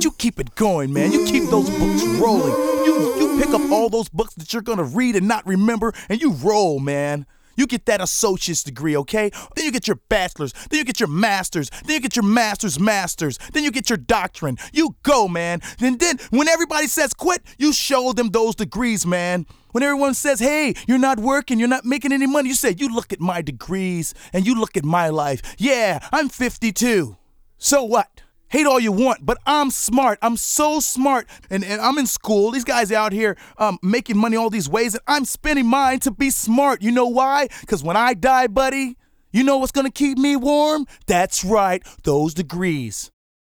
You keep it going, man. You keep those books rolling. You pick up all those books that you're gonna read and not remember, and you roll, man. You get that associate's degree, okay? Then you get your bachelor's, then you get your master's, then you get your master's, then you get your doctorate. You go, man. And then when everybody says quit, you show them those degrees, man. When everyone says, hey, you're not working, you're not making any money, you say, you look at my degrees and you look at my life. Yeah, I'm 52. So what? Hate all you want, but I'm smart. I'm so smart. And I'm in school. These guys out here making money all these ways, and I'm spending mine to be smart. You know why? Because when I die, buddy, you know what's going to keep me warm? That's right, those degrees.